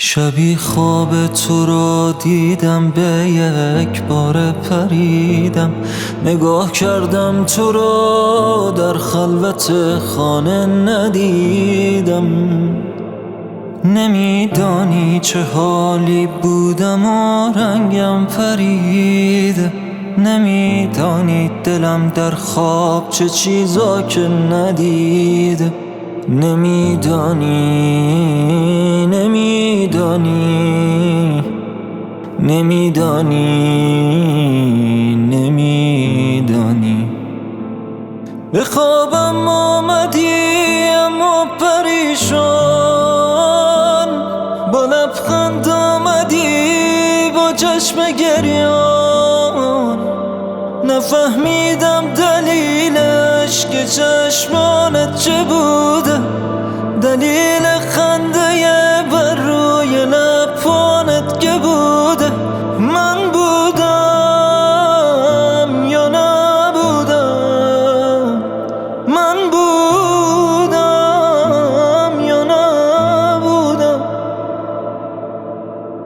شبی خواب تو را دیدم، به یک بار پریدم. نگاه کردم تو را در خلوت خانه ندیدم. نمیدانی چه حالی بودم و رنگم پریده. نمیدانی دلم در خواب چه چیزا که ندیده. نمیدانی نمیدانی نمیدانی به خوابم آمدی اما پریشان، با لبخند آمدی با چشم گریان. نفهمیدم دلیلش که چشمانت چه بوده، دلیل خنده